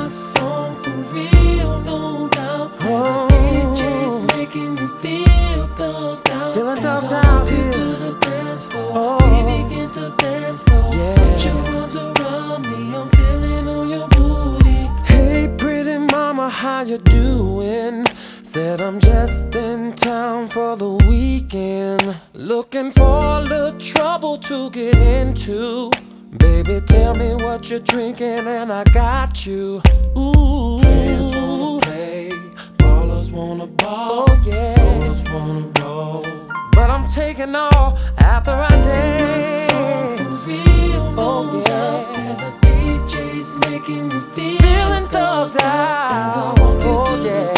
my song for real, no doubt. Say the DJ's making me feel thugged out. Feeling As thugged I out walk here. into the dance floor, we begin to dance slow. Yeah. Put your arms around me, I'm feeling on your booty. Hey pretty mama, how you doing? Said I'm just in town for the weekend, looking for a little trouble to get into. Baby, tell me what you're drinking and I got you. Ooh, Players wanna play, ballers wanna ball. oh yeah, Rollers wanna roll. but I'm taking all after I This is my song dance. for real, no Oh doubt. yeah, Say the DJ's making me feel feeling thugged As I out. walk Oh into the yeah.